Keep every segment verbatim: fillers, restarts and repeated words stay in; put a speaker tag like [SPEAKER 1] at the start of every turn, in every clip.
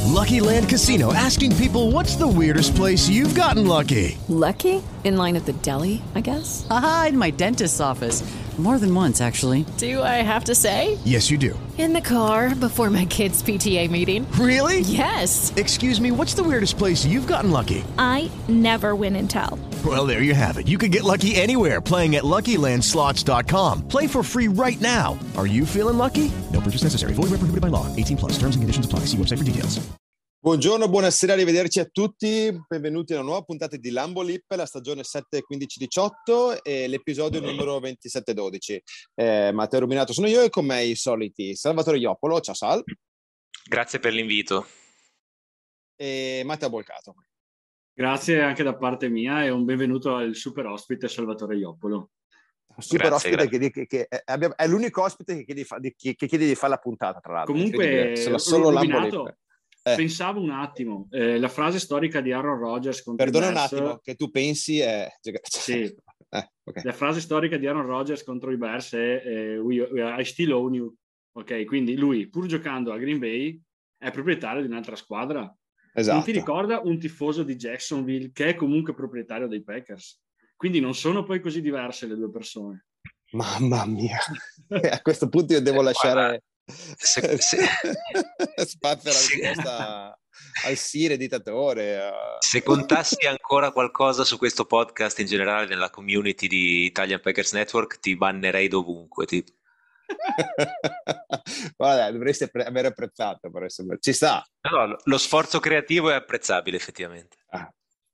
[SPEAKER 1] Lucky Land Casino, asking people, what's the weirdest place you've gotten lucky?
[SPEAKER 2] Lucky? In line at the deli, I guess?
[SPEAKER 3] Aha, in my dentist's office. More than once, actually.
[SPEAKER 2] Do I have to say?
[SPEAKER 1] Yes, you do.
[SPEAKER 2] In the car before my kids' P T A meeting.
[SPEAKER 1] Really?
[SPEAKER 2] Yes.
[SPEAKER 1] Excuse me, what's the weirdest place you've gotten lucky?
[SPEAKER 4] I never win and tell.
[SPEAKER 1] Well, there you have it. You can get lucky anywhere, playing at Lucky Land Slots dot com. Play for free right now. Are you feeling lucky? No purchase necessary. Void where prohibited by law. eighteen plus. Terms and conditions apply. See website for details.
[SPEAKER 5] Buongiorno, buonasera, arrivederci a tutti. Benvenuti a una nuova puntata di Lambo Lip, la stagione sette quindici diciotto e l'episodio numero ventisette dodici. Eh, Matteo Ruminato sono io e con me i soliti Salvatore Ioppolo. Ciao Sal.
[SPEAKER 6] Grazie per l'invito.
[SPEAKER 5] E Matteo Bolcato.
[SPEAKER 7] Grazie anche da parte mia e un benvenuto al super ospite Salvatore Ioppolo.
[SPEAKER 5] Super
[SPEAKER 6] Grazie,
[SPEAKER 5] ospite
[SPEAKER 6] grazie.
[SPEAKER 5] Che, che, che è, è l'unico ospite che chiede, di fa, di, che chiede di fare la puntata, tra l'altro.
[SPEAKER 7] Comunque,
[SPEAKER 5] solo, solo Lambo Lip.
[SPEAKER 7] Eh. Pensavo un attimo, eh, la frase storica di Aaron Rodgers contro
[SPEAKER 5] Perdona
[SPEAKER 7] i Bears,
[SPEAKER 5] un attimo, che tu pensi è...
[SPEAKER 7] Sì.
[SPEAKER 5] eh, okay.
[SPEAKER 7] La frase storica di Aaron Rodgers contro i Bears è eh, we, I still own you. Ok, quindi lui, pur giocando a Green Bay, è proprietario di un'altra squadra.
[SPEAKER 5] Esatto.
[SPEAKER 7] Non ti ricorda un tifoso di Jacksonville che è comunque proprietario dei Packers? Quindi non sono poi così diverse le due persone.
[SPEAKER 5] Mamma mia, a questo punto io devo lasciare...
[SPEAKER 6] Se, se,
[SPEAKER 5] spazio alla risposta al sire dittatore.
[SPEAKER 6] Se contassi ancora qualcosa su questo podcast in generale nella community di Italian Packers Network ti bannerei dovunque tipo.
[SPEAKER 5] Guarda, dovresti aver apprezzato, però insomma, ci sta.
[SPEAKER 6] No, no, lo sforzo creativo è apprezzabile effettivamente.
[SPEAKER 5] Ah.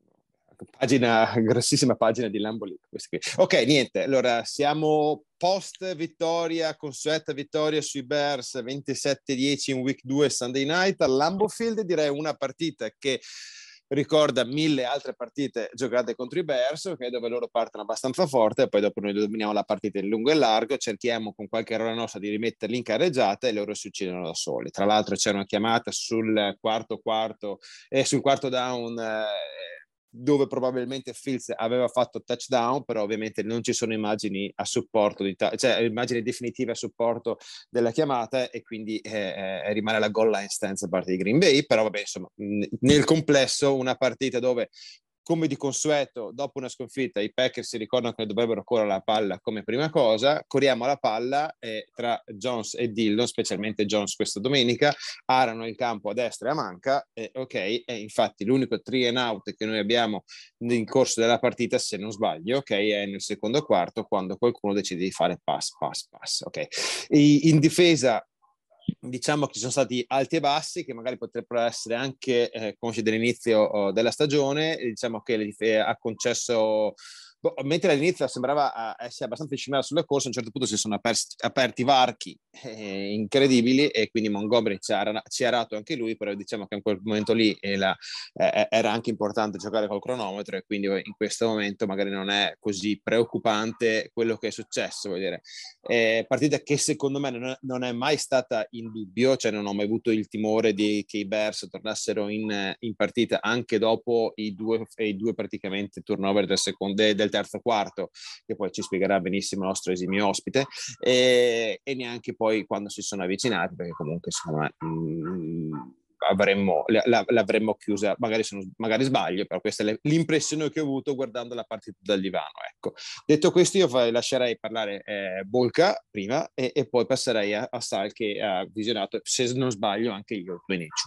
[SPEAKER 5] Pagina, grossissima pagina di Lambo Lip. Ok, niente, allora siamo post vittoria, consueta vittoria sui Bears ventisette dieci in week due Sunday night al Lambeau Field. Direi una partita che ricorda mille altre partite giocate contro i Bears, okay, dove loro partono abbastanza forte e poi dopo noi dominiamo la partita in lungo e largo, cerchiamo con qualche errore nostra di rimetterli in carreggiata e loro si uccidono da soli. Tra l'altro c'è una chiamata sul quarto quarto e eh, sul quarto down eh, dove probabilmente Fields aveva fatto touchdown, però ovviamente non ci sono immagini a supporto, di ta- cioè immagini definitive a supporto della chiamata e quindi eh, eh, rimane la goal line stance da parte di Green Bay. Però vabbè, insomma, mh, nel complesso una partita dove, come di consueto, dopo una sconfitta i Packers si ricordano che dovrebbero correre la palla come prima cosa, corriamo la palla e tra Jones e Dillon, specialmente Jones questa domenica, arano il campo a destra e a manca e ok, e infatti l'unico three and out che noi abbiamo nel corso della partita, se non sbaglio, ok, è nel secondo quarto quando qualcuno decide di fare pass, pass, pass, ok. E in difesa diciamo che ci sono stati alti e bassi che magari potrebbero essere anche eh, consci dell'inizio oh, della stagione. Diciamo che eh, ha concesso boh, mentre all'inizio sembrava uh, essere abbastanza disciplinato sulla corsa, a un certo punto si sono aperti, aperti varchi eh, incredibili e quindi Montgomery ci ha, ci ha arato anche lui, però diciamo che in quel momento lì eh, la, eh, era anche importante giocare col cronometro e quindi in questo momento magari non è così preoccupante quello che è successo, vuol dire. Eh, partita che secondo me non è, non è mai stata in dubbio, cioè non ho mai avuto il timore di che i Bears tornassero in, in partita anche dopo i due, i due praticamente turnover del, secondo, del terzo quarto, che poi ci spiegherà benissimo il nostro esimio ospite, e, e neanche poi quando si sono avvicinati, perché comunque insomma mh, avremmo, la, l'avremmo chiusa, magari, sono, magari sbaglio, però questa è l'impressione che ho avuto guardando la partita dal divano. Ecco. Detto questo, io lascerei parlare eh, Bolca prima e, e poi passerei a, a Sal che ha visionato, se non sbaglio, anche io il Twinage.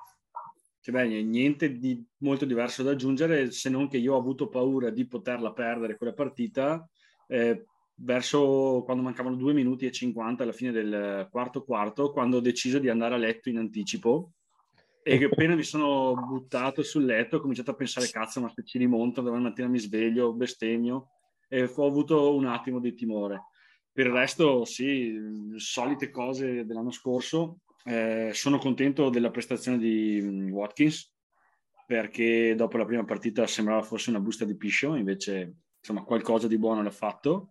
[SPEAKER 7] Cioè, beh, niente di molto diverso da aggiungere, se non che io ho avuto paura di poterla perdere quella partita eh, verso quando mancavano due minuti e cinquanta alla fine del quarto quarto, quando ho deciso di andare a letto in anticipo. E che appena mi sono buttato sul letto ho cominciato a pensare cazzo, ma se ci rimonto domani mattina mi sveglio, bestemmio, e ho avuto un attimo di timore. Per il resto sì, solite cose dell'anno scorso. Eh, sono contento della prestazione di Watkins perché dopo la prima partita sembrava fosse una busta di piscio, invece insomma qualcosa di buono l'ha fatto.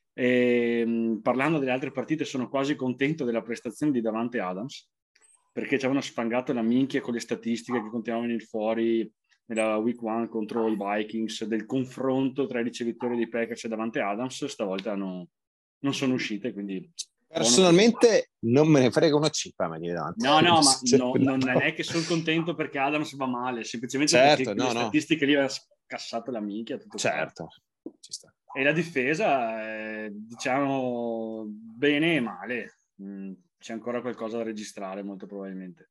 [SPEAKER 7] E, parlando delle altre partite, sono quasi contento della prestazione di Davante Adams perché ci avevano sfangato la minchia con le statistiche che continuavano a venire fuori nella week one contro i Vikings del confronto tra i ricevitori dei Packers e Davante Adams. Stavolta non, non sono uscite, quindi
[SPEAKER 5] Personalmente non me ne frega una cippa, ma davanti.
[SPEAKER 7] No, no, ma no, non è che sono contento perché Adams va male, semplicemente
[SPEAKER 5] certo,
[SPEAKER 7] perché
[SPEAKER 5] no,
[SPEAKER 7] le
[SPEAKER 5] no.
[SPEAKER 7] statistiche lì avevano scassato la minchia. Tutto
[SPEAKER 5] certo, ci sta.
[SPEAKER 7] E la difesa, è, diciamo, bene e male. Mm, c'è ancora qualcosa da registrare, molto probabilmente.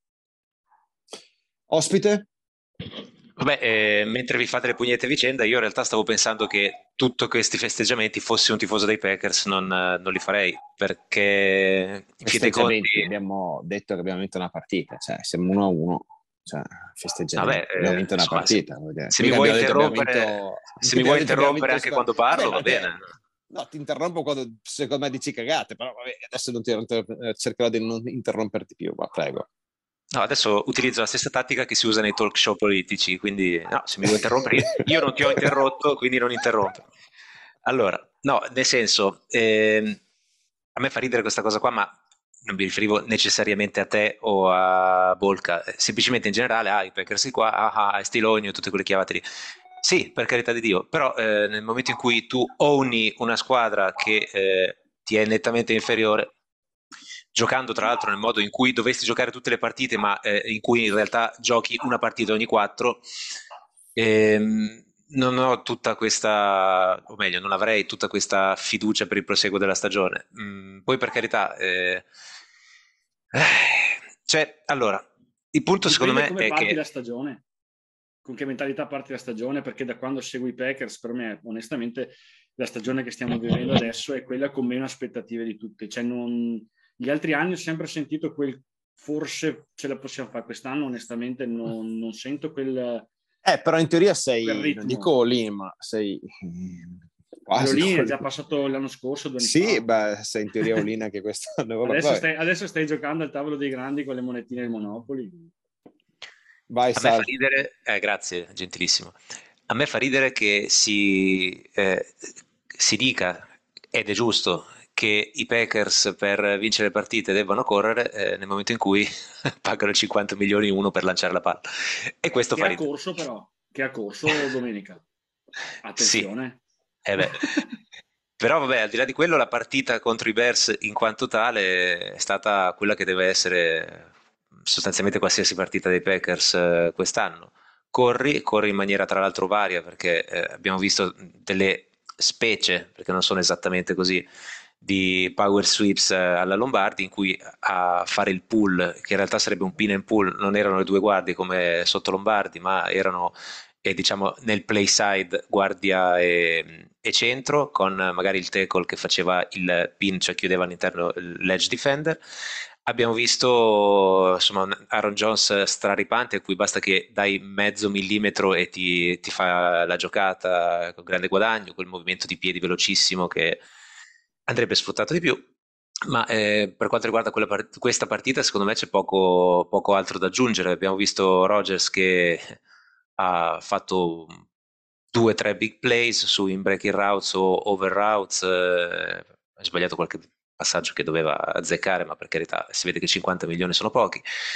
[SPEAKER 5] Ospite?
[SPEAKER 6] Vabbè, eh, mentre vi fate le pugnette a vicenda, io in realtà stavo pensando che tutti questi festeggiamenti, fossi un tifoso dei Packers, non, non li farei, perché in fin dei conti...
[SPEAKER 5] abbiamo detto che abbiamo vinto una partita, cioè siamo uno a uno, cioè festeggiamenti,
[SPEAKER 6] Vabbè,
[SPEAKER 5] abbiamo vinto una
[SPEAKER 6] insomma,
[SPEAKER 5] partita.
[SPEAKER 6] Se, se mi vuoi interrompere, vinto... se mi vuoi interrompere anche quando parlo, vabbè, va bene.
[SPEAKER 5] No, ti interrompo quando secondo me dici cagate, però vabbè, adesso non ti, cercherò di non interromperti più, ma prego.
[SPEAKER 6] No, adesso utilizzo la stessa tattica che si usa nei talk show politici, quindi no, se mi vuoi interrompere, io, io non ti ho interrotto, quindi non interrompo. Allora, no, nel senso, ehm, a me fa ridere questa cosa qua, ma non mi riferivo necessariamente a te o a Bolca, semplicemente in generale, ah, i Packers qua, ah, ah, Stilogno, tutte quelle chiavate lì. Sì, per carità di Dio, però eh, nel momento in cui tu owni una squadra che eh, ti è nettamente inferiore, giocando tra l'altro nel modo in cui dovresti giocare tutte le partite, ma eh, in cui in realtà giochi una partita ogni quattro, ehm, non ho tutta questa, o meglio, non avrei tutta questa fiducia per il proseguo della stagione. Mm, poi per carità, eh, eh, cioè, allora, il punto
[SPEAKER 7] Dipende
[SPEAKER 6] secondo me
[SPEAKER 7] come
[SPEAKER 6] è
[SPEAKER 7] parti
[SPEAKER 6] che...
[SPEAKER 7] la stagione, con che mentalità parti la stagione, perché da quando segui i Packers, per me, onestamente, la stagione che stiamo vivendo adesso è quella con meno aspettative di tutte. Cioè, non... Gli altri anni ho sempre sentito quel forse ce la possiamo fare, quest'anno onestamente non, non sento quel...
[SPEAKER 5] Eh, però in teoria sei, non dico all-in, ma sei...
[SPEAKER 7] Quasi all-in è già passato l'anno scorso, due anni
[SPEAKER 5] sì,
[SPEAKER 7] fa.
[SPEAKER 5] beh, sei in teoria all-in anche quest'anno.
[SPEAKER 7] Adesso stai, adesso stai giocando al tavolo dei grandi con le monetine del Monopoli.
[SPEAKER 5] Vai,
[SPEAKER 6] a me fa ridere, eh, grazie, gentilissimo. A me fa ridere che si, eh, si dica, ed è giusto, che i Packers per vincere le partite debbano correre eh, nel momento in cui pagano cinquanta milioni uno per lanciare la palla. E questo
[SPEAKER 7] che
[SPEAKER 6] fa
[SPEAKER 7] ha
[SPEAKER 6] ridere.
[SPEAKER 7] corso però, che ha corso domenica. Attenzione.
[SPEAKER 6] Sì. Eh beh. Però vabbè, al di là di quello, la partita contro i Bears in quanto tale è stata quella che deve essere sostanzialmente qualsiasi partita dei Packers eh, quest'anno. Corri, corri in maniera tra l'altro varia, perché eh, abbiamo visto delle specie, perché non sono esattamente così, di power sweeps eh, alla Lombardi, in cui a fare il pull, che in realtà sarebbe un pin and pull, non erano le due guardie come sotto Lombardi, ma erano e diciamo nel play side guardia e, e centro, con magari il tackle che faceva il pin, cioè chiudeva all'interno l'edge defender. Abbiamo visto insomma Aaron Jones straripante, a cui basta che dai mezzo millimetro e ti, ti fa la giocata con grande guadagno, quel movimento di piedi velocissimo che andrebbe sfruttato di più. Ma eh, per quanto riguarda quella part- questa partita, secondo me c'è poco, poco altro da aggiungere. Abbiamo visto Rodgers che ha fatto due o tre big plays su in breaking routes o over routes, eh, ha sbagliato qualche passaggio che doveva azzeccare, ma per carità si vede che cinquanta milioni sono pochi.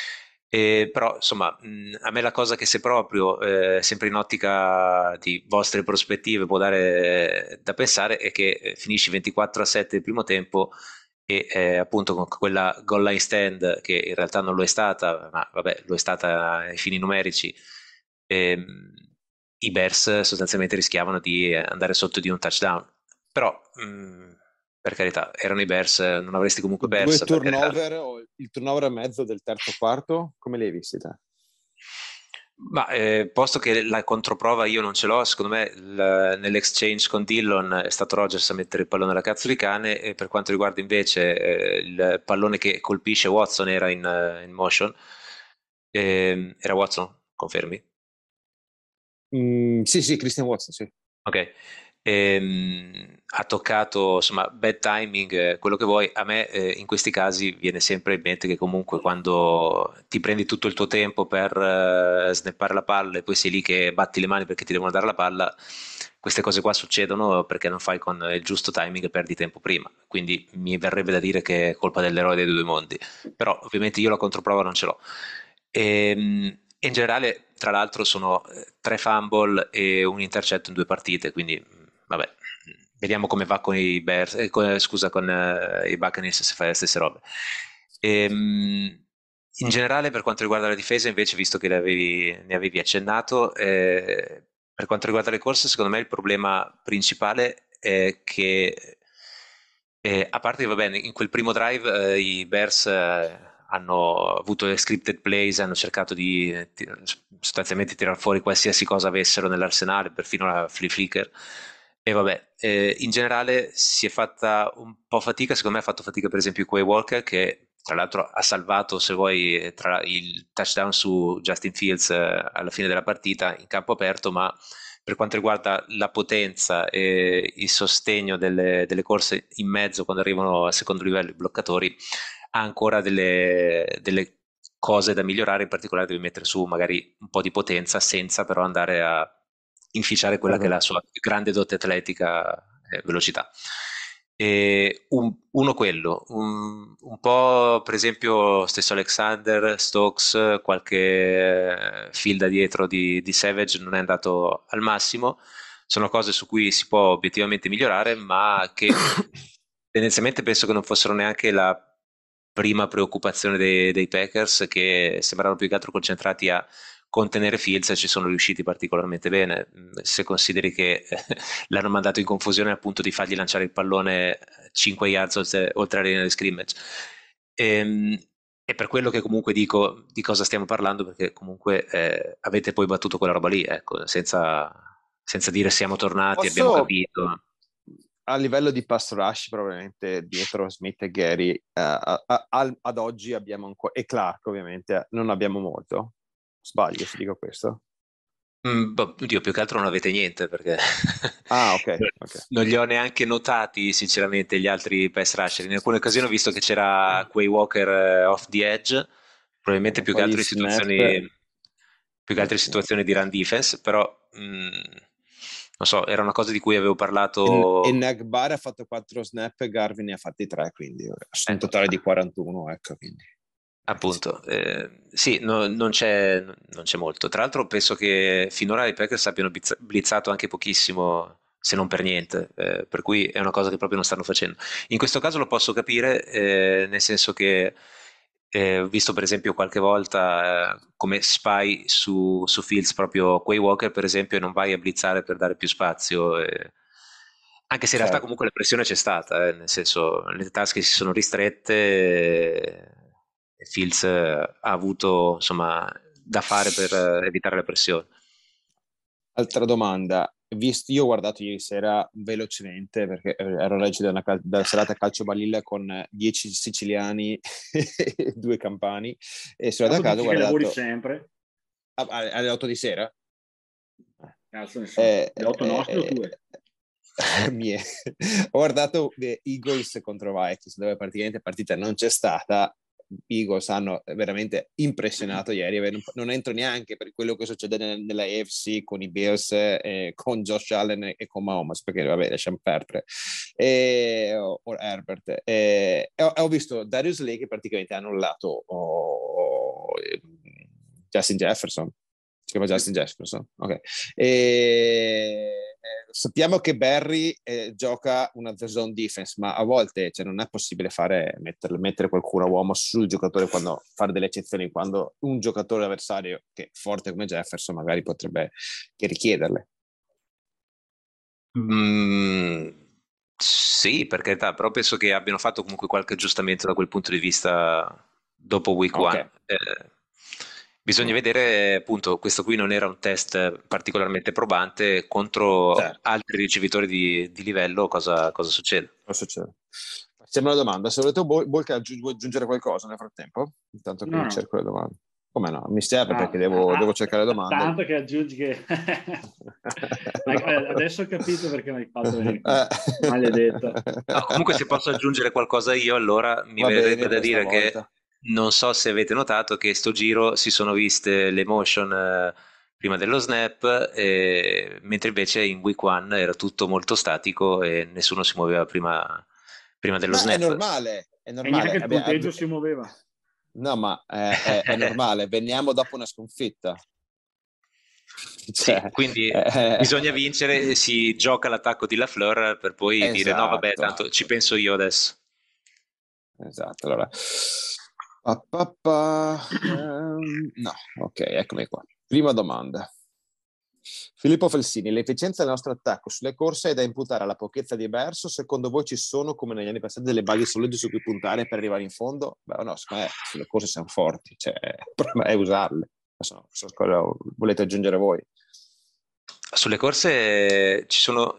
[SPEAKER 6] E, però insomma mh, a me la cosa che se proprio eh, sempre in ottica di vostre prospettive può dare eh, da pensare è che eh, finisci ventiquattro a sette il primo tempo e eh, appunto con quella goal line stand che in realtà non lo è stata, ma vabbè lo è stata ai fini numerici, ehm, i Bears sostanzialmente rischiavano di andare sotto di un touchdown, però mh, per carità erano i Bears, non avresti comunque perso.
[SPEAKER 5] Due turnover o il turnover e mezzo del terzo quarto, come li hai visti te?
[SPEAKER 6] Ma eh, posto che la controprova io non ce l'ho, secondo me l- nell'exchange con Dillon è stato Rodgers a mettere il pallone alla cazzo di cane, e per quanto riguarda invece eh, il pallone che colpisce Watson era in, uh, in motion, eh, era Watson, confermi?
[SPEAKER 5] Mm, sì, sì, Christian Watson, sì.
[SPEAKER 6] Ok, ehm, ha toccato insomma bad timing, eh, quello che vuoi. A me eh, in questi casi viene sempre in mente che comunque quando ti prendi tutto il tuo tempo per eh, snappare la palla e poi sei lì che batti le mani perché ti devono dare la palla, queste cose qua succedono perché non fai con il giusto timing e perdi tempo prima. Quindi mi verrebbe da dire che è colpa dell'eroe dei due mondi, però ovviamente io la controprova non ce l'ho. Ehm, in generale, tra l'altro, sono eh, tre fumble e un intercetto in due partite, quindi mh, vabbè, vediamo come va con i Bears, eh, con, scusa, con eh, i Buccaneers se fa le stesse robe. Ehm, in generale, per quanto riguarda la difesa, invece, visto che ne avevi, ne avevi accennato, eh, per quanto riguarda le corse, secondo me il problema principale è che, eh, a parte che, va bene, in quel primo drive eh, i Bears eh, hanno avuto le scripted plays, hanno cercato di ti- sostanzialmente tirar fuori qualsiasi cosa avessero nell'arsenale, perfino la flea flicker. E vabbè, eh, in generale si è fatta un po' fatica, secondo me ha fatto fatica per esempio Quay Walker, che tra l'altro ha salvato, se vuoi, eh, tra il touchdown su Justin Fields eh, alla fine della partita in campo aperto, ma per quanto riguarda la potenza e il sostegno delle, delle corse in mezzo quando arrivano al secondo livello i bloccatori, ha ancora delle, delle cose da migliorare, in particolare deve mettere su magari un po' di potenza senza però andare a inficiare quella che è la sua grande dote atletica e velocità. E un, uno quello, un, un po' per esempio stesso Alexander, Stokes, qualche eh, fil da dietro di, di Savage non è andato al massimo, sono cose su cui si può obiettivamente migliorare, ma che tendenzialmente penso che non fossero neanche la prima preoccupazione dei, dei Packers, che sembrano più che altro concentrati a contenere Fields, e ci sono riusciti particolarmente bene, se consideri che l'hanno mandato in confusione al punto di fargli lanciare il pallone cinque yards oltre, oltre la linea di scrimmage. E, è per quello che comunque dico di cosa stiamo parlando, perché comunque eh, avete poi battuto quella roba lì, ecco, senza, senza dire siamo tornati,
[SPEAKER 5] Posso,
[SPEAKER 6] abbiamo capito.
[SPEAKER 5] A livello di pass rush, probabilmente dietro Smith e Gary, eh, a, a, ad oggi abbiamo ancora, e Clark ovviamente, non abbiamo molto. Sbaglio se dico questo?
[SPEAKER 6] Mm, boh, oddio, più che altro non avete niente, perché
[SPEAKER 5] Ah, ok, ok.
[SPEAKER 6] non li ho neanche notati sinceramente gli altri pass rusher. In alcune occasioni ho visto che c'era Quay Walker eh, off the edge, probabilmente
[SPEAKER 5] Un
[SPEAKER 6] più
[SPEAKER 5] po'
[SPEAKER 6] che
[SPEAKER 5] di
[SPEAKER 6] altro in
[SPEAKER 5] snap.
[SPEAKER 6] situazioni più che altre
[SPEAKER 5] Sì.
[SPEAKER 6] situazioni di run defense, però mm, non so, era una cosa di cui avevo
[SPEAKER 5] E,
[SPEAKER 6] parlato.
[SPEAKER 5] e Nagbar ha fatto quattro snap e Garvin ne ha fatti tre, quindi su un
[SPEAKER 6] Ecco,
[SPEAKER 5] totale di quarantuno, ecco, quindi.
[SPEAKER 6] appunto, eh, sì, no- non c'è, non c'è molto. Tra l'altro penso che finora i Packers abbiano blitz- blitzato anche pochissimo, se non per niente, eh, per cui è una cosa che proprio non stanno facendo. In questo caso lo posso capire, eh, nel senso che eh, ho visto per esempio qualche volta eh, come spy su, su Fields proprio Quay Walker, per esempio, e non vai a blitzare per dare più spazio. eh. Anche se in realtà
[SPEAKER 5] Certo.
[SPEAKER 6] comunque la pressione c'è stata, eh, nel senso le tasche si sono ristrette e e Fields eh, ha avuto insomma da fare per eh, evitare la pressione.
[SPEAKER 5] Altra domanda. Visto, io ho guardato ieri sera velocemente perché ero reggio da una cal- dalla serata a calcio balilla con dieci siciliani e due campani, e sono andato a casa, ho
[SPEAKER 7] Dici che lavori
[SPEAKER 5] guardato
[SPEAKER 7] sempre?
[SPEAKER 5] a- a- alle otto di sera.
[SPEAKER 7] Cazzo ne so,
[SPEAKER 5] Eh,
[SPEAKER 7] le otto
[SPEAKER 5] eh,
[SPEAKER 7] nostre o
[SPEAKER 5] eh,
[SPEAKER 7] tue?
[SPEAKER 5] mie. Ho guardato eh, Eagles contro Vikings, dove praticamente partita non c'è stata. Eagles hanno veramente impressionato ieri. Non entro neanche per quello che succede nella A F C con i Bills, eh, con Josh Allen e con Mahomes, perché vabbè, lasciamo perdere, e, o, o Herbert. E, e ho, ho visto Darius Lee che praticamente ha annullato oh, Justin Jefferson. Si chiama Justin Jefferson, ok. E, eh, sappiamo che Barry eh, gioca una zone defense, ma a volte cioè, non è possibile fare mettere, mettere qualcuno a uomo sul giocatore, quando fare delle eccezioni, quando un giocatore avversario che è forte come Jefferson magari potrebbe che richiederle.
[SPEAKER 6] Mm, sì, per carità, però penso che abbiano fatto comunque qualche aggiustamento da quel punto di vista dopo week
[SPEAKER 5] Ok.
[SPEAKER 6] one. Eh, bisogna vedere, appunto, questo qui non era un test particolarmente probante contro
[SPEAKER 5] Certo.
[SPEAKER 6] altri ricevitori di, di livello, cosa, cosa succede?
[SPEAKER 5] Cosa succede? Facciamo una domanda. Se volete, Bolca, vuoi aggiungere qualcosa nel frattempo? Intanto che
[SPEAKER 7] No, no.
[SPEAKER 5] cerco le domande. Come no? Mi serve
[SPEAKER 7] Ah,
[SPEAKER 5] perché devo,
[SPEAKER 7] ah,
[SPEAKER 5] devo cercare le domande.
[SPEAKER 7] Tanto che aggiungi che...
[SPEAKER 5] No.
[SPEAKER 7] Adesso ho capito perché mi hai fatto venire qui.
[SPEAKER 5] Eh.
[SPEAKER 7] Maledetto.
[SPEAKER 6] No, comunque se posso aggiungere qualcosa io, allora mi
[SPEAKER 5] Va
[SPEAKER 6] verrebbe
[SPEAKER 5] bene,
[SPEAKER 6] da
[SPEAKER 5] questa
[SPEAKER 6] dire
[SPEAKER 5] volta.
[SPEAKER 6] che non so se avete notato che sto giro si sono viste le motion eh, prima dello snap, eh, mentre invece in week one era tutto molto statico e nessuno si muoveva prima, prima dello
[SPEAKER 5] Ma
[SPEAKER 6] snap.
[SPEAKER 5] è normale, è
[SPEAKER 7] E
[SPEAKER 5] normale.
[SPEAKER 7] neanche il
[SPEAKER 5] Abbi-
[SPEAKER 7] punteggio
[SPEAKER 5] abbi-
[SPEAKER 7] si muoveva.
[SPEAKER 5] No, ma è, è- è normale. Veniamo dopo una sconfitta. Cioè,
[SPEAKER 6] sì, quindi
[SPEAKER 5] eh,
[SPEAKER 6] bisogna vincere, si gioca l'attacco di Lafleur per poi esatto. dire no vabbè tanto ci penso io adesso.
[SPEAKER 5] Esatto, allora. Pa, pa, pa. Um, no, ok, eccomi qua. Prima domanda. Filippo Felsini, l'efficienza del nostro attacco sulle corse è da imputare alla pochezza di Verso? Secondo voi ci sono, come negli anni passati, delle basi solide su cui puntare per arrivare in fondo? Beh, no, secondo me sulle corse siamo forti, cioè, il problema è usarle. Non so cosa volete aggiungere voi.
[SPEAKER 6] Sulle corse ci sono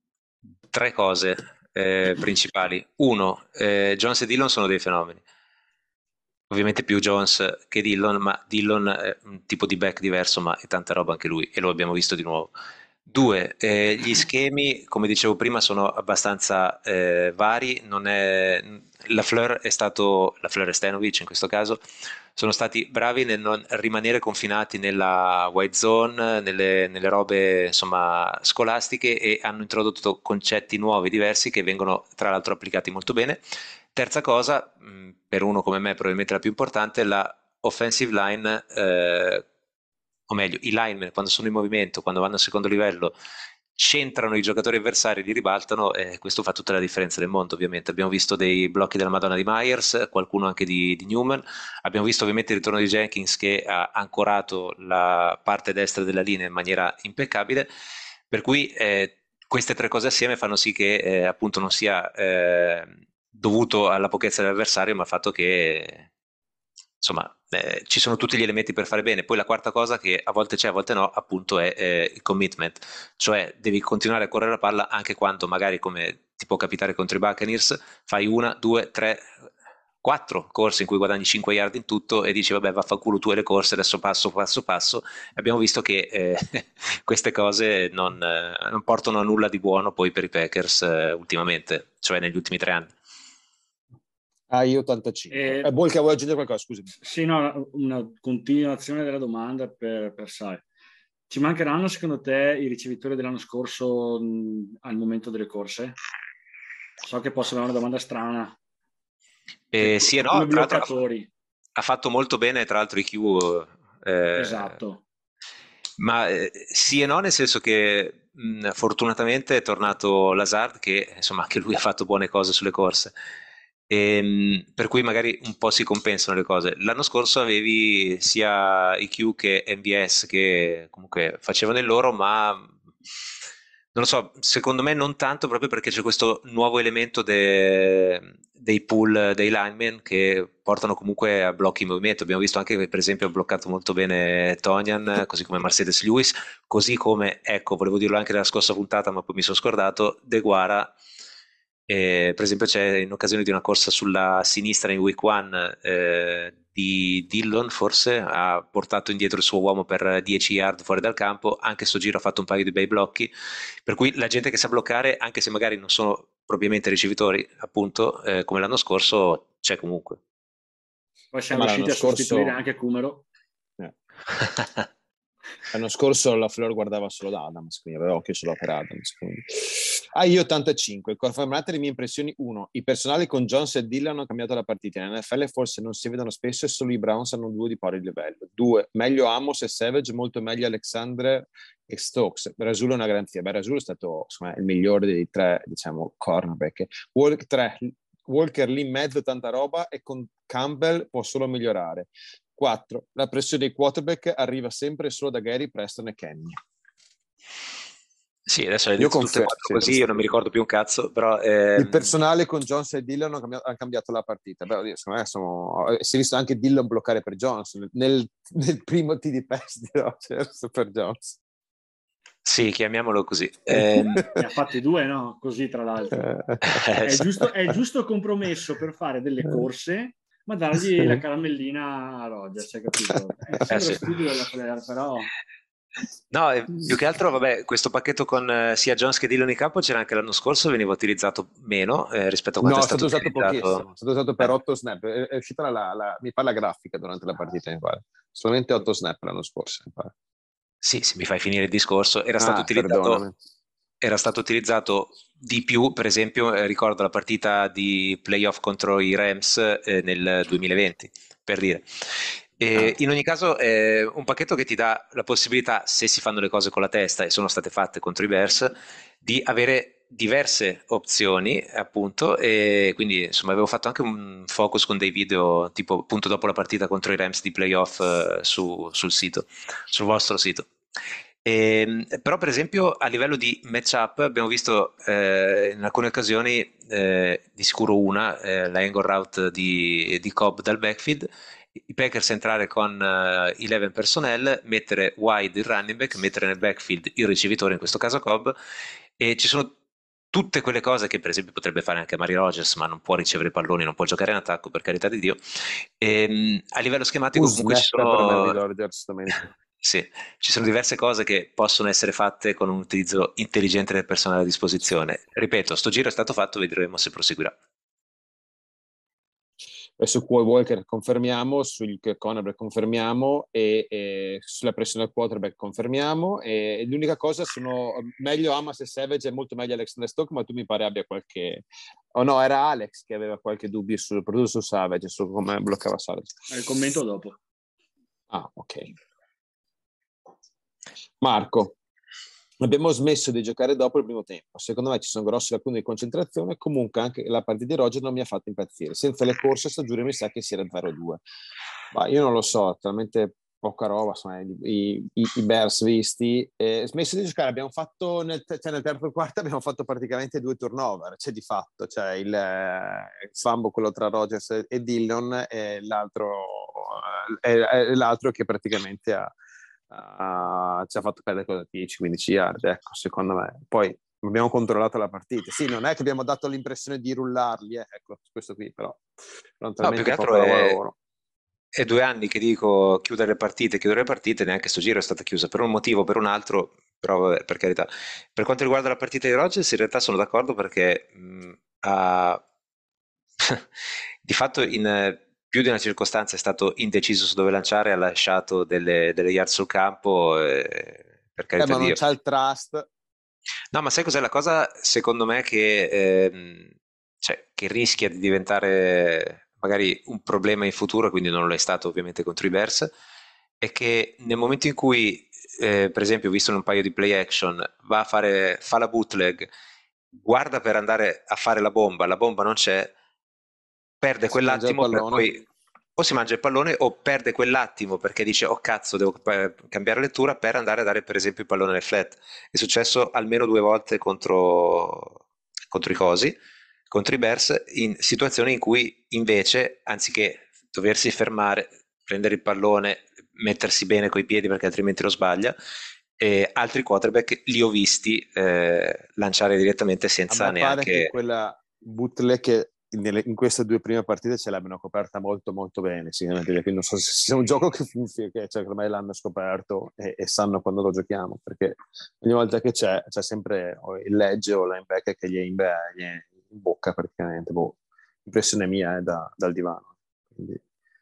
[SPEAKER 6] tre cose eh, principali. Uno, eh, Jones e Dillon sono dei fenomeni. Ovviamente più Jones che Dillon, ma Dillon è un tipo di back diverso, ma è tanta roba anche lui, e lo abbiamo visto di nuovo. Due, eh, gli schemi, come dicevo prima, sono abbastanza eh, vari. Non è, Lafleur è stato, Lafleur e Stanovic in questo caso, sono stati bravi nel non rimanere confinati nella white zone, nelle, nelle robe insomma scolastiche, e hanno introdotto concetti nuovi, diversi, che vengono tra l'altro applicati molto bene. Terza cosa, mh, per uno come me probabilmente la più importante, la offensive line, eh, o meglio, i linemen quando sono in movimento, quando vanno al secondo livello, centrano i giocatori avversari, li ribaltano, e questo fa tutta la differenza del mondo. Ovviamente abbiamo visto dei blocchi della Madonna di Myers, qualcuno anche di, di Newman, abbiamo visto ovviamente il ritorno di Jenkins che ha ancorato la parte destra della linea in maniera impeccabile, per cui eh, queste tre cose assieme fanno sì che eh, appunto non sia eh, dovuto alla pochezza dell'avversario, ma al fatto che insomma eh, ci sono tutti gli elementi per fare bene. Poi la quarta cosa, che a volte c'è a volte no, appunto è eh, il commitment, cioè devi continuare a correre la palla anche quando magari, come ti può capitare contro i Buccaneers, fai una, due, tre, quattro corse in cui guadagni cinque yard in tutto e dici vabbè vaffanculo tu e le corse, adesso passo passo passo. Abbiamo visto che eh, queste cose non, eh, non portano a nulla di buono poi per i Packers eh, ultimamente, cioè negli ultimi tre anni.
[SPEAKER 5] Ah, io ottantacinque.
[SPEAKER 7] Eh,
[SPEAKER 5] eh, vuoi che vuoi aggiungere qualcosa? Scusami.
[SPEAKER 7] Sì, no, una continuazione della domanda per, per Sai. Ci mancheranno secondo te i ricevitori dell'anno scorso mh, al momento delle corse? So che può sembrare una domanda strana.
[SPEAKER 6] Eh, sì e no,
[SPEAKER 7] come
[SPEAKER 6] tra l'altro
[SPEAKER 7] bloccatori.
[SPEAKER 6] Ha fatto molto bene, tra l'altro, i Q. Eh,
[SPEAKER 7] Esatto.
[SPEAKER 6] Ma eh, sì e no, nel senso che mh, fortunatamente è tornato Lazard, che insomma anche lui ha fatto buone cose sulle corse. E, mh, per cui magari un po' si compensano le cose. L'anno scorso avevi sia I Q che M V S che comunque facevano il loro, ma non lo so, secondo me non tanto, proprio perché c'è questo nuovo elemento de, dei pool dei linemen che portano comunque a blocchi in movimento. Abbiamo visto anche che per esempio ha bloccato molto bene Tonyan, così come Mercedes Lewis, così come, ecco, volevo dirlo anche nella scorsa puntata ma poi mi sono scordato, De Guara. Eh, per esempio c'è in occasione di una corsa sulla sinistra in week one eh, di Dillon, forse ha portato indietro il suo uomo per dieci yard fuori dal campo. Anche sto giro ha fatto un paio di bei blocchi, per cui la gente che sa bloccare, anche se magari non sono propriamente ricevitori appunto eh, come l'anno scorso, c'è comunque.
[SPEAKER 7] Poi siamo
[SPEAKER 5] Ma
[SPEAKER 7] riusciti a
[SPEAKER 5] scorso...
[SPEAKER 7] sostituire anche Kumero.
[SPEAKER 5] eh. L'anno scorso la Fleur guardava solo da Adams, quindi aveva occhio solo per Adams. Quindi. Ah, io ottantacinque. Confermate le mie impressioni. Uno, i personali con Jones e Dillon hanno cambiato la partita. In N F L forse non si vedono spesso e solo i Browns hanno due di pari livello. Due, meglio Amos e Savage, molto meglio Alexander e Stokes. Rasul è una garanzia. Beh, Rasul è stato insomma, il migliore dei tre, diciamo, cornerback. Walker, tre, Walker lì in mezzo, tanta roba, e con Campbell può solo migliorare. quattro. La pressione dei quarterback arriva sempre solo da Gary, Preston e Kenny.
[SPEAKER 6] Sì, adesso le detto tutte e quattro così, io non mi ricordo più un cazzo, però... Ehm...
[SPEAKER 5] Il personale con Jones e Dillon hanno cambiato, hanno cambiato la partita. Però, secondo me sono... si è visto anche Dillon bloccare per Jones nel, nel primo T D pass di Rodgers per Jones.
[SPEAKER 6] Sì, chiamiamolo così. Eh...
[SPEAKER 7] Ne ha fatti due, no? Così, tra l'altro. È giusto, è giusto compromesso per fare delle corse, ma dargli la caramellina a Rodgers, hai capito? È sempre
[SPEAKER 6] eh sì.
[SPEAKER 7] stupido della Flair, però...
[SPEAKER 6] No, più che altro, vabbè, questo pacchetto con eh, sia Jones che Dillon in campo c'era anche l'anno scorso, veniva utilizzato meno eh, rispetto a quanto
[SPEAKER 5] no,
[SPEAKER 6] è stato,
[SPEAKER 5] stato usato
[SPEAKER 6] utilizzato.
[SPEAKER 5] pochissimo, è stato usato per
[SPEAKER 6] eh.
[SPEAKER 5] otto snap, è, è uscita la, la, mi fa la grafica durante la partita, mi pare. Solamente otto snap l'anno scorso, mi pare.
[SPEAKER 6] Sì, se mi fai finire il discorso, era
[SPEAKER 5] ah,
[SPEAKER 6] stato utilizzato
[SPEAKER 5] perdonami.
[SPEAKER 6] era stato utilizzato di più, per esempio, eh, ricordo la partita di playoff contro i Rams eh, nel duemilaventi, per dire. E in ogni caso è un pacchetto che ti dà la possibilità, se si fanno le cose con la testa, e sono state fatte contro i Bears, di avere diverse opzioni, appunto, e quindi insomma avevo fatto anche un focus con dei video tipo appunto dopo la partita contro i Rams di playoff eh, su- sul sito, sul vostro sito. Ehm, però per esempio a livello di matchup abbiamo visto eh, in alcune occasioni, eh, di sicuro una, eh, la angle route di, di Cobb dal backfield, i Packers entrare con eh, undici personnel, mettere wide il running back, mettere nel backfield il ricevitore, in questo caso Cobb, e ci sono tutte quelle cose che per esempio potrebbe fare anche Mari Rogers, ma non può ricevere palloni, non può giocare in attacco, per carità di Dio. E, a livello schematico
[SPEAKER 5] Un
[SPEAKER 6] comunque ci
[SPEAKER 5] snap per Mary
[SPEAKER 6] sono...
[SPEAKER 5] Rodgers domenica.
[SPEAKER 6] Sì, ci sono diverse cose che possono essere fatte con un utilizzo intelligente del personale a disposizione. Ripeto, sto giro è stato fatto, vedremo se proseguirà.
[SPEAKER 5] E su Quay Walker confermiamo, sul cornerback confermiamo, e, e sulla pressione al quarterback confermiamo, e, e l'unica cosa sono meglio Hamas e Savage, è molto meglio Alexander Stock, ma tu mi pare abbia qualche... Oh no, era Alex che aveva qualche dubbio sul prodotto su Savage, su come bloccava Savage.
[SPEAKER 7] Il commento dopo.
[SPEAKER 5] Ah, ok. Marco, abbiamo smesso di giocare dopo il primo tempo. Secondo me ci sono grossi lacune di concentrazione. Comunque anche la partita di Roger non mi ha fatto impazzire. Senza le corse Stagione mi sa che si era zero due. Ma io non lo so, talmente poca roba, insomma, i, i, i Bears visti. Eh, smesso di giocare, abbiamo fatto nel, cioè nel terzo quarto abbiamo fatto praticamente due turnover, cioè di fatto, cioè il, il fumble, quello tra Rodgers e, e Dillon, e l'altro, e, e l'altro che praticamente ha Uh, ci ha fatto perdere cosa dieci quindici yard, ecco, secondo me. Poi abbiamo controllato la partita. Sì, non è che abbiamo dato l'impressione di rullarli, eh, ecco, questo qui, però
[SPEAKER 6] No, più che altro
[SPEAKER 5] poco
[SPEAKER 6] è,
[SPEAKER 5] lavoro.
[SPEAKER 6] è due anni che dico chiudere le partite, chiudere le partite, neanche sto giro è stata chiusa per un motivo o per un altro, però vabbè, per carità. Per quanto riguarda la partita di Rodgers, in realtà sono d'accordo perché mh, ha... di fatto in eh, più di una circostanza è stato indeciso su dove lanciare, ha lasciato delle, delle yard sul campo, eh, per
[SPEAKER 5] Eh,
[SPEAKER 6] carità
[SPEAKER 5] ma
[SPEAKER 6] di
[SPEAKER 5] non
[SPEAKER 6] Dio.
[SPEAKER 5] c'ha il trust.
[SPEAKER 6] No, ma sai cos'è la cosa, secondo me, che, ehm, cioè, che rischia di diventare magari un problema in futuro, quindi non lo è stato ovviamente contro i Bears, è che nel momento in cui, eh, per esempio, visto in un paio di play action, va a fare, fa la bootleg, guarda per andare a fare la bomba, la bomba non c'è, perde
[SPEAKER 5] Si mangia il
[SPEAKER 6] quell'attimo per
[SPEAKER 5] pallone.
[SPEAKER 6] poi o si mangia il pallone o perde quell'attimo perché dice oh cazzo devo eh, cambiare lettura per andare a dare per esempio il pallone nel flat. È successo almeno due volte contro, contro i cosi, contro i Bears, in situazioni in cui invece anziché doversi fermare, prendere il pallone, mettersi bene coi piedi perché altrimenti lo sbaglia, e altri quarterback li ho visti eh, lanciare direttamente
[SPEAKER 5] A
[SPEAKER 6] senza
[SPEAKER 5] me pare che
[SPEAKER 6] neanche...
[SPEAKER 5] quella bootleg che nelle, in queste due prime partite ce l'abbiano coperta molto molto bene, sicuramente. Quindi non so se sia un gioco che funziona, che cioè, ormai l'hanno scoperto e, e sanno quando lo giochiamo, perché ogni volta che c'è c'è sempre il legge o linebacker che gli è in, be- gli è in bocca praticamente. Boh, impressione mia è da, dal divano. Quindi,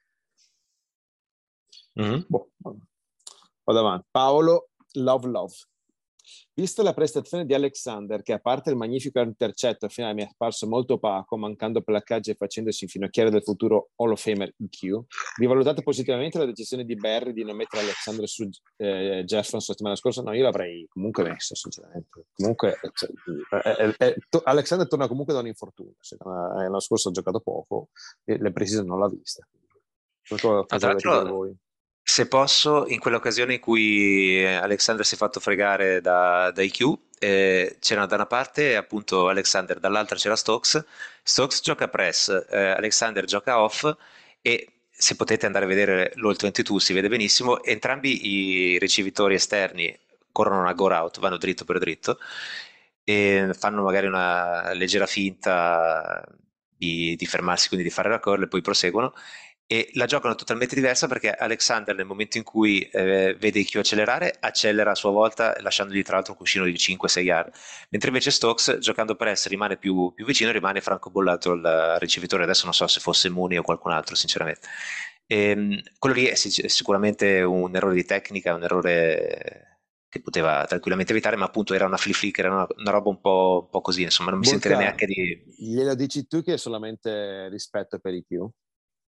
[SPEAKER 6] Mhm.
[SPEAKER 5] boh, vado avanti. Paolo Love Love. Vista la prestazione di Alexander, che a parte il magnifico intercetto finale mi è apparso molto opaco, mancando placcaggio e facendosi infinocchiare del futuro Hall of Famer I Q, rivalutate positivamente la decisione di Barry di non mettere Alexander su eh, Jefferson settimana scorsa? No, io l'avrei comunque messo, sinceramente. Comunque, cioè, eh, eh, to- Alexander torna comunque da un infortunio. Secondo me, l'anno scorso ha giocato poco e le precise non l'ha vista. Cosa,
[SPEAKER 6] No,
[SPEAKER 5] cosa
[SPEAKER 6] tra
[SPEAKER 5] volete dire
[SPEAKER 6] l'altro,
[SPEAKER 5] voi?
[SPEAKER 6] se posso, in quell'occasione in cui Alexander si è fatto fregare da, da I Q, eh, c'era da una parte appunto Alexander, dall'altra c'era Stokes. Stokes gioca press, eh, Alexander gioca off, e se potete andare a vedere l'All ventidue si vede benissimo, entrambi i ricevitori esterni corrono una go route, vanno dritto per dritto e fanno magari una leggera finta di, di fermarsi, quindi di fare la curl e poi proseguono e la giocano totalmente diversa perché Alexander nel momento in cui eh, vede I Q accelerare accelera a sua volta lasciandogli tra l'altro un cuscino di cinque sei yard, mentre invece Stokes giocando press rimane più, più vicino, rimane francobollato al ricevitore. Adesso non so se fosse Mooney o qualcun altro sinceramente. E, quello lì è, sic- è sicuramente un errore di tecnica, un errore che poteva tranquillamente evitare, ma appunto era una flea flicker, era una, una roba un po', un po' così, insomma non mi sentirei
[SPEAKER 5] Borca,
[SPEAKER 6] neanche di...
[SPEAKER 5] glielo dici tu che è solamente rispetto per I Q?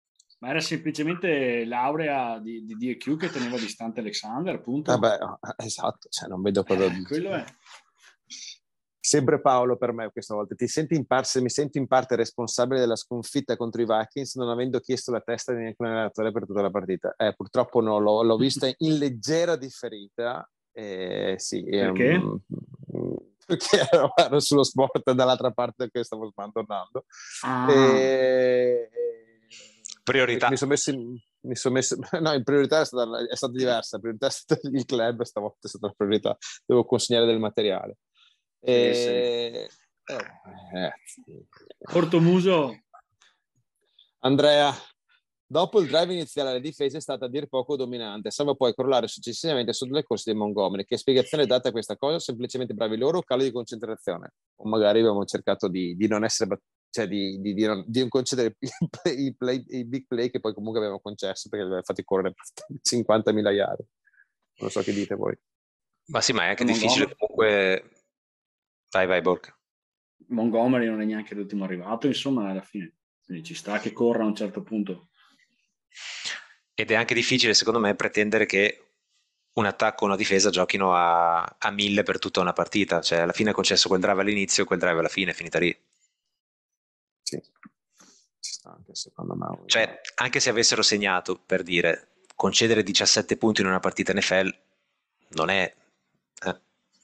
[SPEAKER 7] Ma era semplicemente l'aurea di, di D E Q che teneva distante Alexander, appunto.
[SPEAKER 5] Vabbè, esatto, cioè non vedo cosa...
[SPEAKER 7] Eh, quello è.
[SPEAKER 5] Sempre Paolo per me questa volta. Ti senti in parte, mi sento in parte responsabile della sconfitta contro i Vikings non avendo chiesto la testa di neanche un allenatore per tutta la partita. Eh, purtroppo no, l'ho, l'ho vista in leggera differita. Eh, sì,
[SPEAKER 7] Perché?
[SPEAKER 5] Um, perché ero, ero sullo sport dall'altra parte che stavo smantonando.
[SPEAKER 7] Ah.
[SPEAKER 5] E,
[SPEAKER 6] Priorità.
[SPEAKER 5] Mi sono messo in, mi sono messo, no, in priorità è stata, è stata diversa. La priorità è stata il club, stavolta è stata la priorità. Devo consegnare del materiale. E...
[SPEAKER 7] Sì,
[SPEAKER 5] sì. Eh, eh.
[SPEAKER 7] Cortomuso.
[SPEAKER 5] Andrea, dopo il drive iniziale la difesa è stata a dir poco dominante, salvo poi crollare successivamente sotto le corse di Montgomery. Che spiegazione è data a questa cosa? Semplicemente bravi loro o calo di concentrazione? O magari abbiamo cercato di, di non essere, cioè di, di, di, non, di non concedere i, play, i, play, i big play che poi comunque avevamo concesso perché li avevamo fatti correre cinquantamila yard. Non so che dite voi.
[SPEAKER 6] Ma sì, ma è anche
[SPEAKER 7] Montgomery.
[SPEAKER 6] difficile comunque. Vai, vai, Borca.
[SPEAKER 7] Montgomery non è neanche l'ultimo arrivato, insomma, alla fine. Quindi ci sta che corra a un certo punto.
[SPEAKER 6] Ed è anche difficile, secondo me, pretendere che un attacco o una difesa giochino a, a mille per tutta una partita. Cioè, alla fine è concesso quel drive all'inizio, quel drive alla fine, è finita lì.
[SPEAKER 5] Sì, ci sta anche secondo me.
[SPEAKER 6] Cioè, anche se avessero segnato, per dire, concedere diciassette punti in una partita N F L non è... Eh.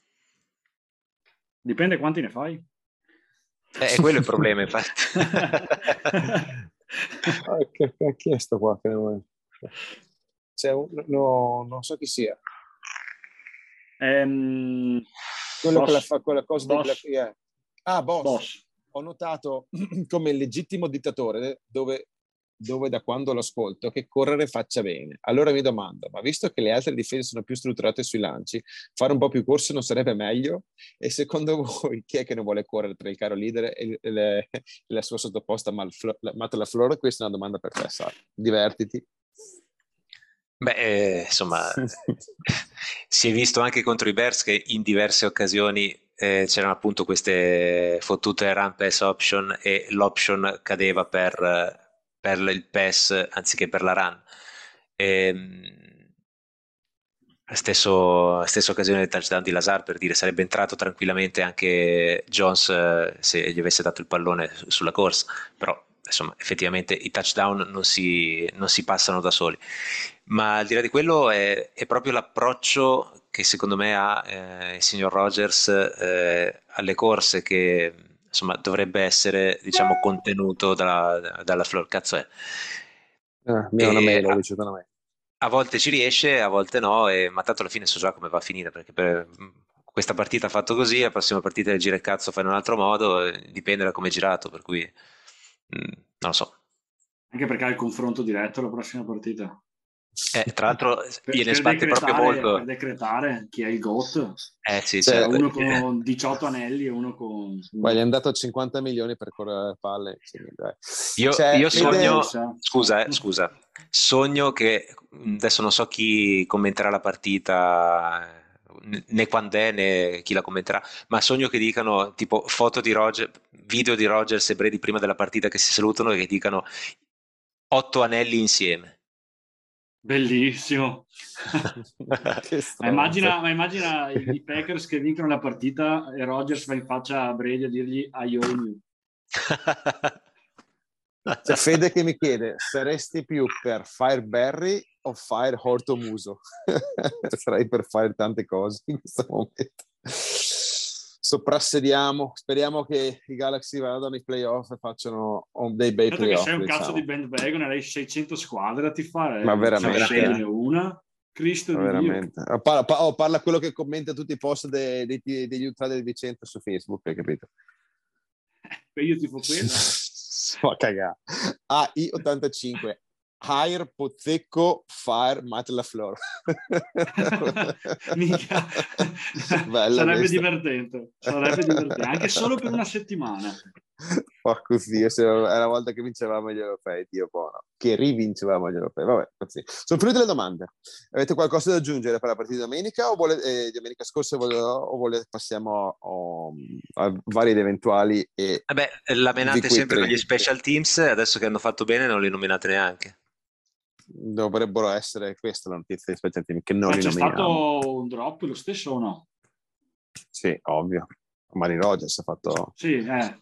[SPEAKER 7] Dipende quanti ne fai.
[SPEAKER 6] Eh, quello è il problema, infatti.
[SPEAKER 5] Ah, che, che ha chiesto qua? Che non... C'è un, no, non so chi sia.
[SPEAKER 7] Ehm,
[SPEAKER 5] Quello
[SPEAKER 7] boss,
[SPEAKER 5] che la fa quella cosa
[SPEAKER 7] boss,
[SPEAKER 5] di Black... yeah. Ah, boss.
[SPEAKER 7] boss.
[SPEAKER 5] Ho notato come il legittimo dittatore dove, dove da quando lo ascolto che correre faccia bene. Allora mi domando, ma visto che le altre difese sono più strutturate sui lanci, fare un po' più corse non sarebbe meglio? E secondo voi chi è che non vuole correre tra il caro leader e, le, le, la sua sottoposta Matt LaFleur? Questa è una domanda per te, Sara. Divertiti.
[SPEAKER 6] Beh, eh, insomma, si è visto anche contro i Bears che in diverse occasioni eh, c'erano appunto queste fottute run pass option e l'option cadeva per, per il pass anziché per la run. E, stesso, stessa occasione del touchdown di Lazar, per dire, sarebbe entrato tranquillamente anche Jones eh, se gli avesse dato il pallone sulla corsa, però insomma effettivamente i touchdown non si, non si passano da soli. Ma al di là di quello è, è proprio l'approccio che secondo me ha eh, il signor Rodgers eh, alle corse che insomma dovrebbe essere, diciamo, contenuto dalla, dalla Flor. Cazzo è.
[SPEAKER 5] Ah, mi è una mail, ho ricevuto una mail.
[SPEAKER 6] A volte ci riesce, a volte no, e, ma tanto alla fine so già come va a finire, perché per questa partita ha fatto così, la prossima partita gira il cazzo fa in un altro modo, eh, dipende da come è girato, per cui mh, non lo so.
[SPEAKER 7] Anche perché ha il confronto diretto la prossima partita.
[SPEAKER 6] Eh, tra l'altro
[SPEAKER 7] per,
[SPEAKER 6] gliene
[SPEAKER 7] per
[SPEAKER 6] sbatte proprio molto.
[SPEAKER 7] Per decretare chi è il GOAT.
[SPEAKER 6] Eh sì,
[SPEAKER 5] cioè,
[SPEAKER 6] certo.
[SPEAKER 7] Uno con diciotto anelli e uno con...
[SPEAKER 5] Ma gli è andato a cinquanta milioni per correre le palle.
[SPEAKER 6] Io,
[SPEAKER 5] cioè,
[SPEAKER 6] io sogno...
[SPEAKER 7] Fede...
[SPEAKER 6] Scusa, eh, scusa. Sogno che... Adesso non so chi commenterà la partita, né quando è, né chi la commenterà, ma sogno che dicano tipo foto di Roger, video di Rodgers e Brady prima della partita che si salutano e che dicano otto anelli insieme.
[SPEAKER 7] Bellissimo. ma, immagina, ma immagina i, i Packers che vincono la partita e Rodgers va in faccia a Brady a dirgli I owe you.
[SPEAKER 5] C'è Fede che mi chiede: saresti più per Fire Barry o Fire Hortomuso? Sarei per fare tante cose in questo momento. Soprassediamo, speriamo che i Galaxy vadano ai playoff e facciano dei bei
[SPEAKER 7] Certo
[SPEAKER 5] playoff.
[SPEAKER 7] che sei un
[SPEAKER 5] diciamo.
[SPEAKER 7] cazzo di bandwagon e hai seicento squadre da tifare.
[SPEAKER 5] Ma veramente?
[SPEAKER 7] Sceglie una. Cristo
[SPEAKER 5] Ma
[SPEAKER 7] di
[SPEAKER 5] veramente.
[SPEAKER 7] Dio.
[SPEAKER 5] Parla, parla, parla quello che commenta tutti i post dei, dei, degli ultra del Vicente su Facebook, hai capito?
[SPEAKER 7] Eh, io tifo quello.
[SPEAKER 5] Ma cagare. A I ottantacinque. Hire Pozzecco Fire Matt LaFleur.
[SPEAKER 7] Mica. Sarebbe questa. divertente. Sarebbe divertente. Anche solo per una settimana.
[SPEAKER 5] Ma così, è la volta che vincevamo gli europei, Dio buono. Che rivincevamo gli europei. Vabbè, così. Sono finite le domande. Avete qualcosa da aggiungere per la partita di domenica o vuole, eh, domenica scorsa o vuole, passiamo a, a vari ed eventuali e
[SPEAKER 6] Vabbè, la menate sempre con gli special teams, adesso che hanno fatto bene non li nominate neanche.
[SPEAKER 5] dovrebbero essere questa la notizia di special team che non
[SPEAKER 7] Ma
[SPEAKER 5] li
[SPEAKER 7] c'è
[SPEAKER 5] nominiamo.
[SPEAKER 7] stato un drop lo stesso o no?
[SPEAKER 5] Sì, ovvio. Mari Rogers ha fatto...
[SPEAKER 7] Sì, eh.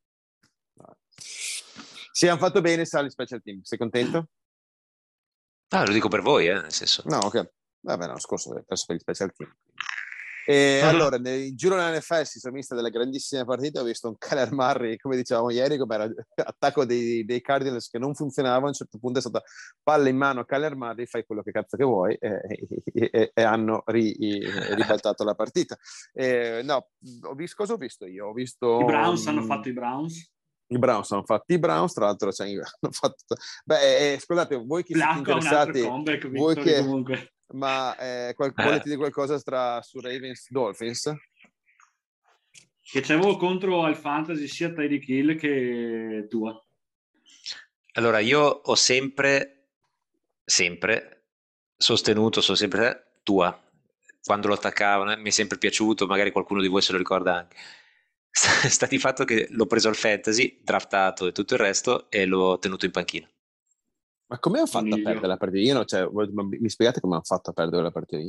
[SPEAKER 5] Sì, hanno fatto bene, sa, gli special team. Sei contento?
[SPEAKER 6] Ah, lo dico per voi, eh, nel senso.
[SPEAKER 5] No, ok. Vabbè, l'anno scorso ho perso per gli special team. E
[SPEAKER 6] Uh-huh.
[SPEAKER 5] allora, nel giro della N F L si sono viste delle grandissime partite. Ho visto un Kyler Murray, come dicevamo ieri, come era attacco dei, dei Cardinals che non funzionava. A un certo punto è stata palla in mano a Kyler Murray, fai quello che cazzo che vuoi, e, e, e hanno ri, ribaltato la partita. E, no, ho visto, cosa ho visto io? Ho visto...
[SPEAKER 7] I Browns hanno fatto i Browns.
[SPEAKER 5] I Browns hanno fatto i Browns, tra l'altro cioè, hanno fatto... Beh, eh, scusate, voi che siete
[SPEAKER 7] Flacco ha un altro
[SPEAKER 5] interessati...
[SPEAKER 7] comeback,
[SPEAKER 5] Voi
[SPEAKER 7] Vittori,
[SPEAKER 5] che...
[SPEAKER 7] comunque.
[SPEAKER 5] Ma eh, qual- volete dire qualcosa tra, su Ravens Dolphins?
[SPEAKER 7] Che c'avevo contro al fantasy sia Tyreek Hill che tua.
[SPEAKER 6] Allora, io ho sempre, sempre sostenuto, sono sempre tua. Quando lo attaccavano, eh, mi è sempre piaciuto, magari qualcuno di voi se lo ricorda anche. Sta di fatto che l'ho preso al fantasy, draftato e tutto il resto, e l'ho tenuto in panchina.
[SPEAKER 5] Ma come hanno fatto
[SPEAKER 7] Coniglio.
[SPEAKER 5] a perdere la partita? Io no, cioè, voi- ma mi spiegate come hanno fatto a perdere la partita?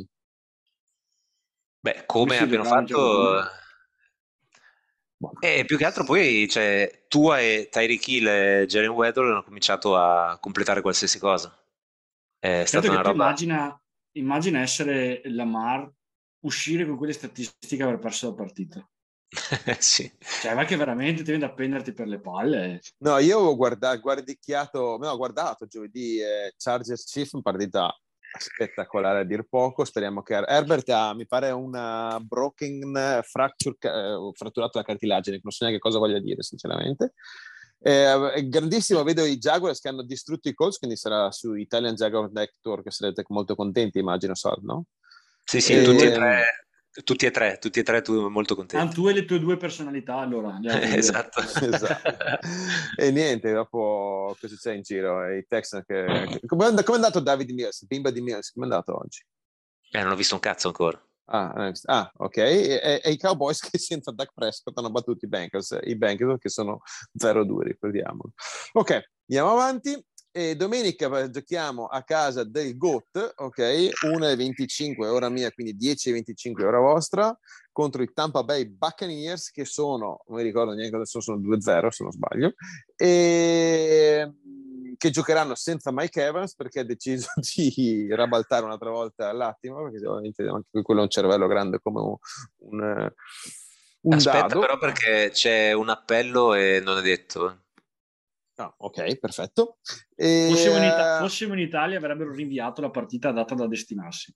[SPEAKER 6] Beh, come
[SPEAKER 7] si
[SPEAKER 6] abbiano
[SPEAKER 7] giocava in
[SPEAKER 6] fatto...
[SPEAKER 7] Giappone.
[SPEAKER 5] Boh.
[SPEAKER 6] E più che altro poi, cioè, Tua e Tyreek Hill e Jalen Waddle hanno cominciato a completare qualsiasi cosa. È
[SPEAKER 7] Certo
[SPEAKER 6] stata
[SPEAKER 7] che
[SPEAKER 6] una
[SPEAKER 7] tu
[SPEAKER 6] roba...
[SPEAKER 7] immagina, immagina essere Lamar, uscire con quelle statistiche e aver perso la partita.
[SPEAKER 6] Sì.
[SPEAKER 7] Cioè, ma che veramente ti viene da prenderti per le palle.
[SPEAKER 5] No, io ho guardato, guardicchiato, no, ho guardato giovedì eh, Chargers Chiefs, una partita spettacolare a dir poco. Speriamo che Herbert ha, mi pare, una broken fracture, eh, fratturato la cartilagine, non so neanche cosa voglia dire, sinceramente. Eh, è grandissimo, vedo i Jaguars che hanno distrutto i Colts, quindi sarà su Italian Jaguar Network, che sarete molto contenti, immagino, so, no?
[SPEAKER 6] Sì, sì,
[SPEAKER 5] E,
[SPEAKER 6] tutti e tre, tutti e tre, tutti e tre tu molto
[SPEAKER 7] Ah,
[SPEAKER 6] contenti.
[SPEAKER 7] tu e le tue due personalità, allora. Gli altri due.
[SPEAKER 6] Esatto.
[SPEAKER 5] esatto. E niente, dopo cosa c'è in giro? I Texans che... che- Come è come è andato David Mills? Bimba di Mills, come è andato oggi?
[SPEAKER 6] Eh, non ho visto un cazzo ancora.
[SPEAKER 5] Ah, eh, ah, ok. E, e- e i Cowboys che senza Dak Prescott hanno battuto i Bengals, i Bengals che sono zero due, ricordiamolo. Ok, andiamo avanti. E domenica giochiamo a casa del GOAT, ok? una e venticinque ora mia, quindi dieci e venticinque ora vostra, contro i Tampa Bay Buccaneers che sono, non mi ricordo neanche adesso, sono due zero se non sbaglio, e che giocheranno senza Mike Evans perché ha deciso di rabaltare un'altra volta l'attimo, perché ovviamente anche quello è un cervello grande come un, un, un
[SPEAKER 6] Aspetta
[SPEAKER 5] dado.
[SPEAKER 6] però perché c'è un appello e non è detto.
[SPEAKER 5] Ah, ok, perfetto. E,
[SPEAKER 7] Fossimo in, Ita- fossimo in Italia avrebbero rinviato la partita data da destinarsi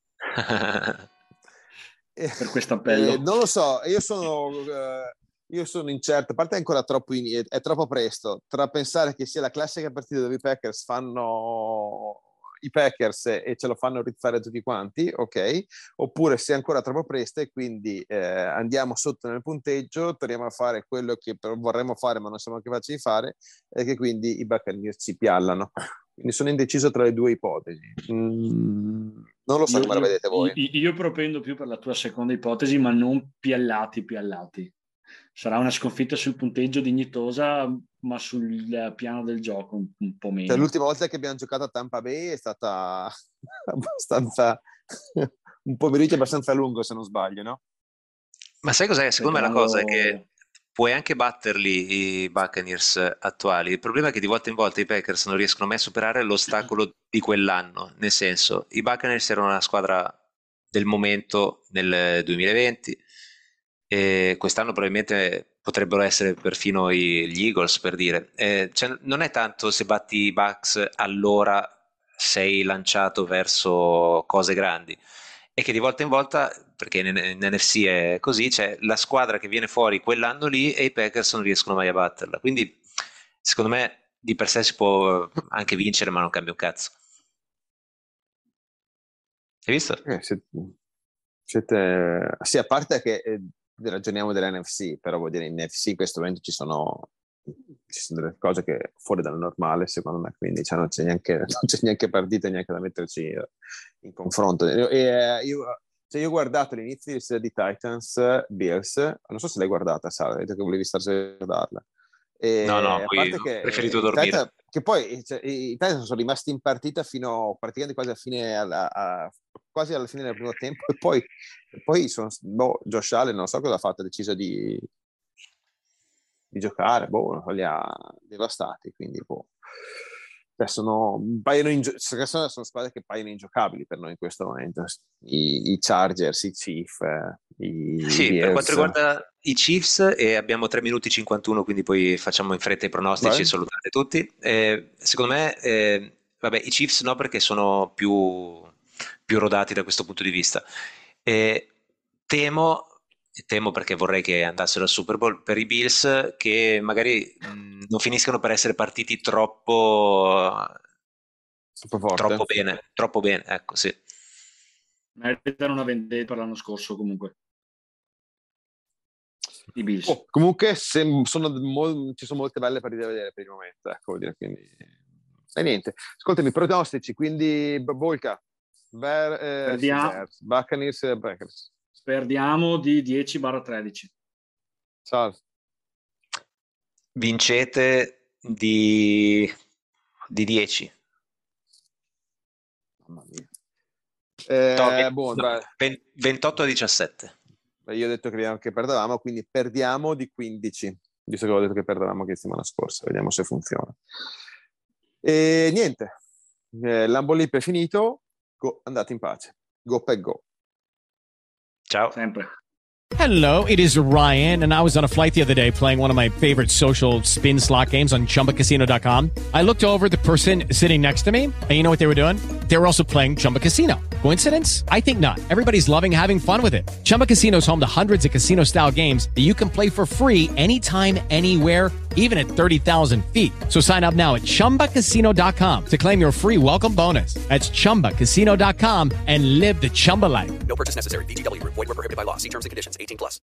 [SPEAKER 7] per questo appello.
[SPEAKER 5] Eh, non lo so, io sono, eh, io sono incerto, a parte è ancora troppo, in, è, è troppo presto, tra pensare che sia la classica partita dove i Packers fanno i Packers e ce lo fanno rizzare tutti quanti, ok? Oppure se è ancora troppo presto e quindi eh, andiamo sotto nel punteggio, torniamo a fare quello che vorremmo fare ma non siamo capaci di fare e che quindi i Buccaneers ci piallano. Quindi sono indeciso tra le due ipotesi. Mm, non lo so
[SPEAKER 7] io,
[SPEAKER 5] come la
[SPEAKER 7] io,
[SPEAKER 5] vedete voi.
[SPEAKER 7] io, io propendo più per la tua seconda ipotesi, ma non piallati piallati. Sarà una sconfitta sul punteggio dignitosa, ma sul piano del gioco un, un po' meno.
[SPEAKER 5] Cioè, l'ultima volta che abbiamo giocato a Tampa Bay è stata abbastanza un pomeriggio abbastanza lungo, se non sbaglio, no?
[SPEAKER 6] Ma sai cos'è? Secondo me la
[SPEAKER 7] Vedremo-
[SPEAKER 6] cosa è che puoi anche batterli i Buccaneers attuali. Il problema è che di volta in volta i Packers non riescono mai a superare l'ostacolo di quell'anno. Nel senso, i Buccaneers erano una squadra del momento nel duemilaventi e quest'anno probabilmente potrebbero essere perfino i- gli Eagles, per dire. Eh, cioè, non è tanto se batti i Bucks allora sei lanciato verso cose grandi, è che di volta in volta, perché in, in N F C è così, c'è la squadra che viene fuori quell'anno lì e i Packers non riescono mai a batterla. Quindi, secondo me, di per sé si può anche vincere, ma non cambia un cazzo. Hai visto?
[SPEAKER 5] Eh, siete, siete- Sì, a parte che eh, ragioniamo dell'N F C, però vuol dire in N F C in questo momento ci sono, ci sono delle cose che fuori dal normale, secondo me, quindi cioè, non c'è neanche, non c'è neanche partita neanche da metterci eh, in confronto. E, eh, io, cioè, io ho guardato l'inizio di serie di Titans Bills, non so se l'hai guardata, Sara, hai detto che volevi stare a guardarla. E
[SPEAKER 6] no, no,
[SPEAKER 5] a
[SPEAKER 6] poi
[SPEAKER 5] parte che,
[SPEAKER 6] ho preferito
[SPEAKER 5] eh,
[SPEAKER 6] dormire.
[SPEAKER 5] Titans, che poi cioè, i Titans sono rimasti in partita fino praticamente quasi alla fine, alla, a, quasi alla fine del primo tempo, e poi, e poi sono, boh, Josh Allen non so cosa ha fatto, ha deciso di, di giocare, boh, li ha devastati, quindi boh. Cioè, sono, paiono in, sono squadre che paiono ingiocabili per noi in questo momento, i, i Chargers, i Chiefs, eh, i,
[SPEAKER 6] Sì,
[SPEAKER 5] i
[SPEAKER 6] per quanto
[SPEAKER 5] Bears.
[SPEAKER 6] riguarda i Chiefs, e abbiamo tre minuti e cinquantuno, quindi poi facciamo in fretta i pronostici
[SPEAKER 5] Vai.
[SPEAKER 6] e salutate tutti. Eh, secondo me, eh, vabbè, i Chiefs no, perché sono più, più rodati da questo punto di vista. Eh, temo, temo perché vorrei che andassero al Super Bowl, per i Bills, che magari mh, non finiscano per essere partiti troppo,
[SPEAKER 5] Troppo forte.
[SPEAKER 6] troppo bene, troppo bene, ecco, sì.
[SPEAKER 7] Meritano una vendetta per l'anno scorso comunque. I Bills.
[SPEAKER 5] Oh, comunque se, sono, mo, ci sono molte belle partite da vedere per il momento, ecco, vuol dire, quindi e niente, ascoltami, pronostici, quindi Volca, Ver, eh,
[SPEAKER 7] Perdiamo.
[SPEAKER 5] Bears, Buccaneers e Packers.
[SPEAKER 7] Perdiamo di dieci a tredici.
[SPEAKER 5] Ciao.
[SPEAKER 6] Vincete di, di dieci.
[SPEAKER 5] Mamma mia. Eh,
[SPEAKER 6] No,
[SPEAKER 5] boh,
[SPEAKER 6] no, ventotto a diciassette.
[SPEAKER 5] Io ho detto che, che perdevamo, quindi perdiamo di quindici, visto che ho detto che perdevamo che settimana scorsa, vediamo se funziona. E niente, eh, l'Ambolip è finito, go, andate in pace, go Pack go.
[SPEAKER 6] Ciao.
[SPEAKER 7] Sempre.
[SPEAKER 8] Hello, it is Ryan, and I was on a flight the other day playing one of my favorite social spin slot games on chumba casino dot com. I looked over at the person sitting next to me, and you know what they were doing? They were also playing Chumba Casino. Coincidence? I think not. Everybody's loving having fun with it. Chumba Casino is home to hundreds of casino-style games that you can play for free anytime, anywhere, even at thirty thousand feet. So sign up now at chumba casino dot com to claim your free welcome bonus. That's chumba casino dot com and live the Chumba life.
[SPEAKER 9] No purchase necessary. V G W. Void where prohibited by law. See terms and conditions. eighteen plus.